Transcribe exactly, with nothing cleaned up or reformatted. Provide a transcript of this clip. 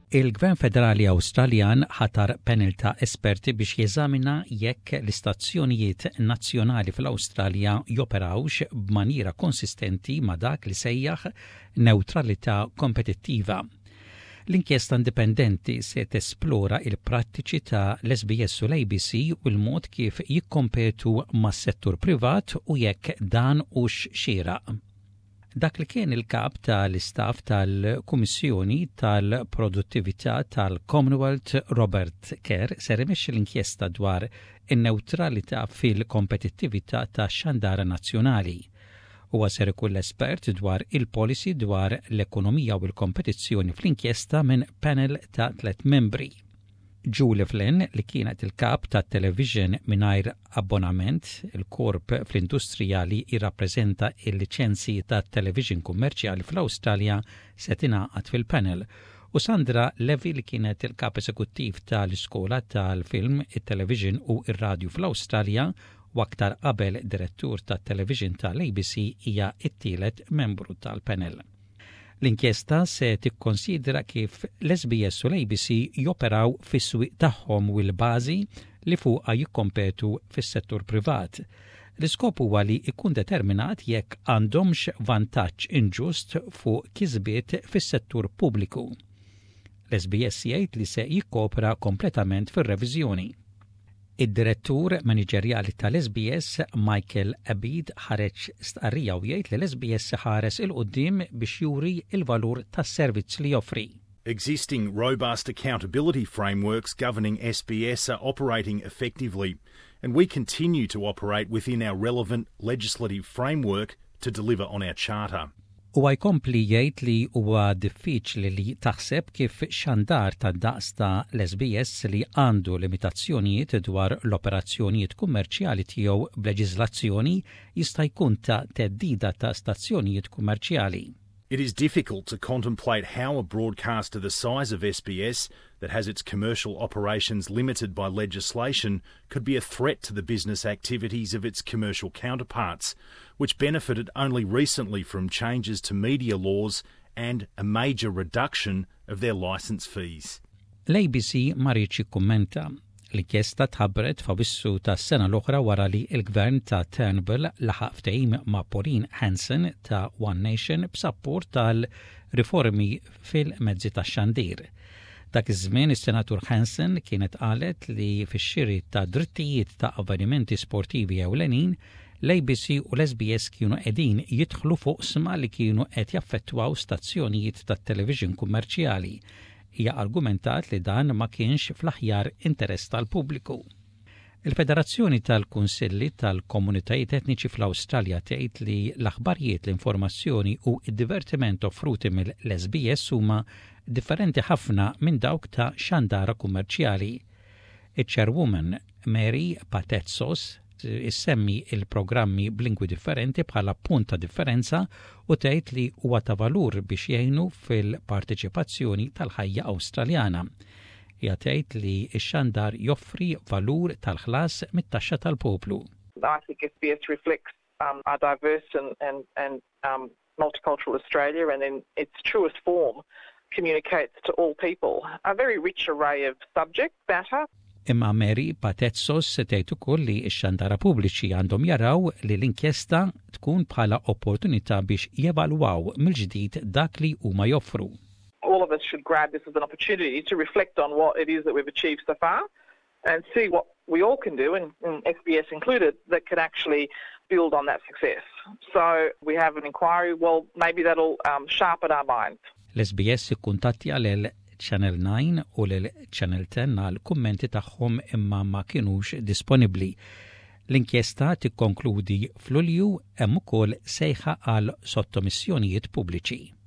Il-Gvern Federali Awstraljan ħatar panel ta' esperti biex jeżamina jekk l-istazzjonijiet nazzjonali fl-Awstralja joperawx b'maniera konsistenti ma' dak li sejjaħ neutralità kompetittiva. L-inkjesta indipendenti se tesplora il-prattiċi ta' l-S B S u l-A B C u l-mod kif jikkompetu mas-settur privat u jekk dan hux xieraq. Dak li kien il-kap tal-istaff tal-Kummissjoni tal-Produttività tal-Commonwealth Robert Kerr ser imexxi l-inkjesta dwar in-newtralità fil-kompetittività tax-xandara nazzjonali. Huwa ser ikun l-espert dwar il-policy dwar l-ekonomija u l-kompetizzjoni fl-inkjesta minn panel ta' tliet membri. Julie Flynn li kienet il-kap ta' television mingħajr abbonament, il-korp fl-industrija li jirrappreżenta il-liċenzji ta' television kummerċjali fl-Awstralja se tingħaqad fil-panel u Sandra Levy li kienet il-kap eżekuttiv tal-iskola tal-film, it-television u ir-radju fl-Awstralja u aktar qabel direttur tat-television tal-A B C hija t-tielet membru tal-panel. L-inkjesta se tikkonsidra kif l-S B S u l-A B C joperaw fis-swieq tagħhom u l-bażi li fuqha jikkompetu fis-settur privat. L-iskop huwa li jkun determinat jekk għandhomx vantaġġ inġust fuq kisbiet fis-settur pubbliku. L-S B S jgħid li se jikkopra kompletament fir-reviżjoni. Id-direttur maniġerjali tal-S B S, Michael Abid, ħareġ stqarrija u jgħid li l-S B S ħares il-qudiem biex juri il-valur tas-servizz li joffri. Existing robust accountability frameworks governing S B S are operating effectively, and we continue to operate within our relevant legislative framework to deliver on our charter. U jkompli jgħid li huwa diffiċli li taħseb kif xandar ta' daqs ta' l-S B S li għandu limitazzjonijiet dwar l-operazzjonijiet kummerċjali tiegħu b'leġiżlazzjoni jista' jkun ta' teddida ta' stazzjonijiet kummerċjali. It is difficult to contemplate how a broadcaster the size of S B S that has its commercial operations limited by legislation could be a threat to the business activities of its commercial counterparts, which benefited only recently from changes to media laws and a major reduction of their licence fees. L-A B C ma rridx jikkummenta. L-inkjesta tħabbret f'Awwissu tas-sena l-oħra wara li l-Gvern ta' Turnbull laħaq ftehim ma' Pauline Hanson ta' One Nation b'sapport tal-riformi fil-mezzi tax-xandir. Dak iż-żmien is-Senatur Hanson kienet qalet li fix-xiri ta' drittijiet ta' avvenimenti sportivi ewlenin l-A B C u l-S B S kienu qegħdin jidħlu fuq sma li kienu qed jaffettwaw stazzjonijiet tat-television kummerċjali. Hija argumentat li dan ma kienx fl-aħjar interess tal-pubbliku. Il-Federazzjoni tal-Kunsilli tal-Komunitajiet Etniċi fl-Awstralja tgħid li l-aħbarijiet, l-informazzjoni u d-divertiment offruti mill-S B S huma differenti ħafna minn dawk ta' xandara kummerċjali. Iċ-Chairwoman Mary Patetsos issemmi il-programmi b'lingwi differenti bħala punt ta' differenza u tgħid li huwa ta' valur biex jgħinu fil-parteċipazzjoni tal-ħajja Awstraljana. Hija tgħid li x-xandar joffri valur tal-ħlas mit-taxxa tal-poplu. I think S B S reflects um, a diverse and, and, and um, multicultural Australia and in its truest form communicates to all people a very rich array of subject matter. Imma Mary Patetsos se tgħid ukoll li x-xandara pubbliċi għandhom jaraw li l-inkjesta tkun bħala opportunità biex jevalwaw mill-ġdid dak li huma joffru. All of us should grab this as an opportunity to reflect on what it is that we've achieved so far and see what we all can do, and, and S B S included, that can actually build on that success. So we have an inquiry, well, maybe that'll um, sharpen our minds. L-S B S ikkuntatti għal Channel nine u l-Channel ten għal kummenti tagħhom imma ma kienux disponibbli. L-inkjesta tikkonkludi f'Lulju hemm ukoll sejħa għal sottomissjonijiet pubbliċi.